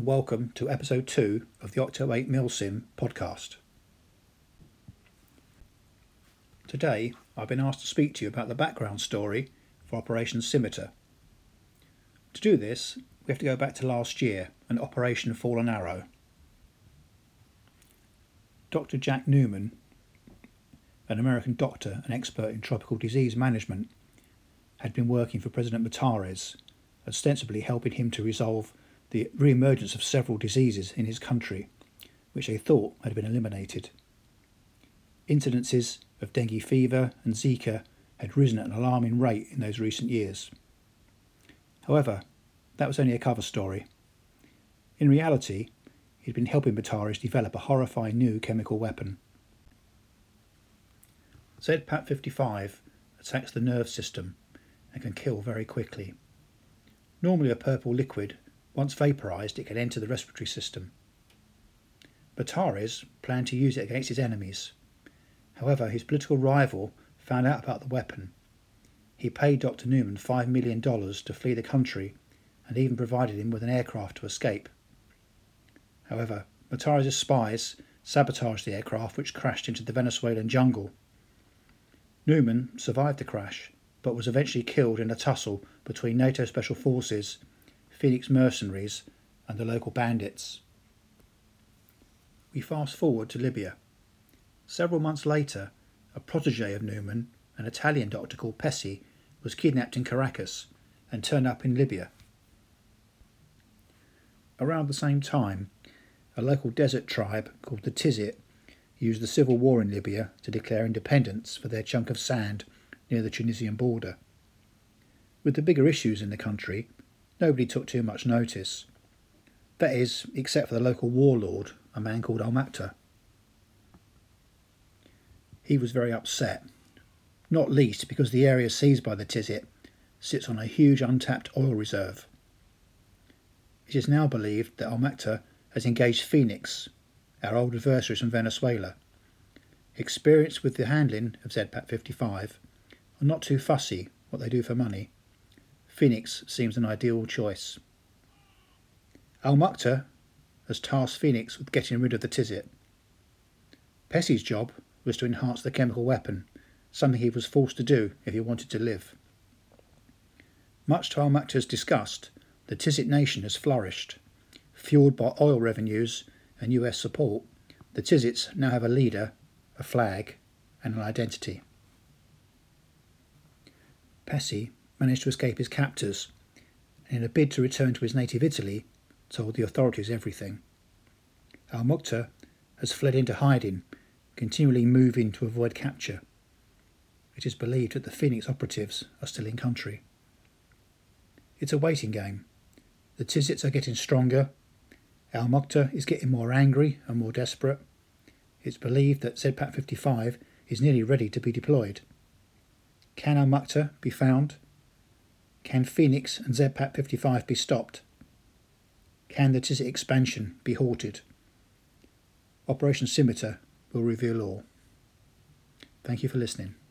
and welcome to episode 2 of the Octo 8 Milsim podcast. Today I've been asked to speak to you about the background story for Operation Scimitar. To do this, we have to go back to last year and Operation Fallen Arrow. Dr. Jack Newman, an American doctor and expert in tropical disease management, had been working for President Matares, ostensibly helping him to resolve the re-emergence of several diseases in his country, which they thought had been eliminated. Incidences of dengue fever and Zika had risen at an alarming rate in those recent years. However, that was only a cover story. In reality, he'd been helping Matares develop a horrifying new chemical weapon. ZPAT-55 attacks the nerve system and can kill very quickly. Normally a purple liquid, once vaporised it can enter the respiratory system. Matares planned to use it against his enemies. However, his political rival found out about the weapon. He paid Dr. Newman $5 million to flee the country and even provided him with an aircraft to escape. However, Matares' spies sabotaged the aircraft, which crashed into the Venezuelan jungle. Newman survived the crash, but was eventually killed in a tussle between NATO Special Forces, Phoenix mercenaries and the local bandits. We fast forward to Libya. Several months later, a protege of Newman, an Italian doctor called Pesci, was kidnapped in Caracas and turned up in Libya. Around the same time, a local desert tribe called the Tizit used the civil war in Libya to declare independence for their chunk of sand near the Tunisian border. With the bigger issues in the country, nobody took too much notice. That is, except for the local warlord, a man called Al-Maktoum. He was very upset, not least because the area seized by the Tizit sits on a huge untapped oil reserve. It is now believed that Al-Maktoum has engaged Phoenix, our old adversaries from Venezuela. Experienced with the handling of ZPAT-55 and not too fussy what they do for money, Phoenix seems an ideal choice. Al-Maktoum has tasked Phoenix with getting rid of the Tizit. Pesci's job was to enhance the chemical weapon, something he was forced to do if he wanted to live. Much to Al-Maktoum's disgust, the Tizit nation has flourished. Fueled by oil revenues and US support, the Tizits now have a leader, a flag and an identity. Pesci managed to escape his captors and in a bid to return to his native Italy told the authorities everything. Al-Maktoum has fled into hiding, continually moving to avoid capture. It is believed that the Phoenix operatives are still in country. It's a waiting game. The Tizits are getting stronger. Al-Maktoum is getting more angry and more desperate. It's believed that ZPAT-55 is nearly ready to be deployed. Can Al-Maktoum be found? Can Phoenix and ZPAT-55 be stopped? Can the Tizit expansion be halted? Operation Scimitar will reveal all. Thank you for listening.